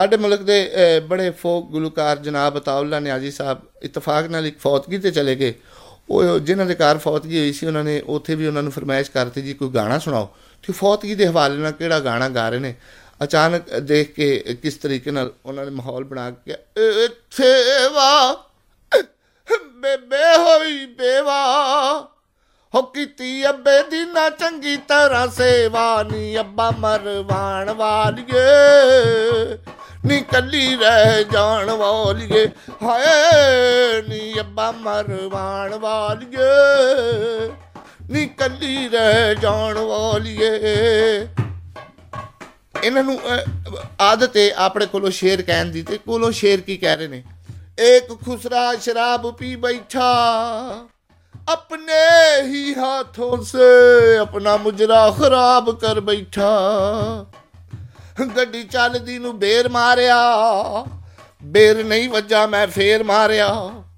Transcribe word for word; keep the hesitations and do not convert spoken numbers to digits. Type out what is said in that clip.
ਸਾਡੇ ਮੁਲਕ ਦੇ ਬੜੇ ਫੋਕ ਗੁਲੂਕਾਰ ਜਨਾਬ ਅਤਾਉल्ला ਨਿਆਜ਼ੀ ਸਾਹਿਬ ਇਤਫਾਕ ਨਾਲ ਇੱਕ ਫੌਤਗੀ 'ਤੇ ਚਲੇ ਗਏ। ਉਹ ਜਿਨ੍ਹਾਂ ਦੇ ਘਰ ਫੌਤਗੀ ਹੋਈ ਸੀ ਉਹਨਾਂ ਨੇ ਉੱਥੇ ਵੀ ਉਹਨਾਂ ਨੂੰ ਫਰਮਾਇਸ਼ ਕਰਤੀ ਜੀ ਕੋਈ ਗਾਣਾ ਸੁਣਾਓ, ਅਤੇ ਫੌਤਗੀ ਦੇ ਹਵਾਲੇ ਨਾਲ ਕਿਹੜਾ ਗਾਣਾ ਗਾ ਰਹੇ ਨੇ। ਅਚਾਨਕ ਦੇਖ ਕੇ ਕਿਸ ਤਰੀਕੇ ਨਾਲ ਉਹਨਾਂ ਨੇ ਮਾਹੌਲ ਬਣਾ ਕੇ ਇੱਥੇ ਵਾ ਬੇਬੇ ਹੋਈ ਬੇਵਾ ਹੋ ਕੀਤੀ ਅੱਬੇ ਦੀ ਨਾ ਚੰਗੀ ਤਰ੍ਹਾਂ ਸੇਵਾ ਨੀ ਅੱਬਾ ਮਰਵਾਣ ਵਾਲੀਏ ਨੀ ਕੱਲੀ ਰਹਿ ਜਾਣ ਵਾਲੀਏ ਹਾਏ ਨੀ ਅੱਬਾ ਮਰਵਾਣ ਵਾਲੀਏ ਨੀ ਕੱਲੀ ਰਹਿ ਜਾਣ ਵਾਲੀਏ। ਇਹਨਾਂ ਨੂੰ ਆਦਤ ਹੈ ਆਪਣੇ ਕੋਲੋਂ ਸ਼ੇਰ ਕਹਿਣ ਦੀ, ਤੇ ਕੋਲੋਂ ਸ਼ੇਰ ਕੀ ਕਹਿ ਰਹੇ ਨੇ। ਇੱਕ ਖੁਸਰਾ ਸ਼ਰਾਬ ਪੀ ਬੈਠਾ अपने ही हाथों से अपना मुजरा खराब कर बैठा गड्डी चलदी नूं बेर मारिया बेर नहीं वजा मैं फेर मारिया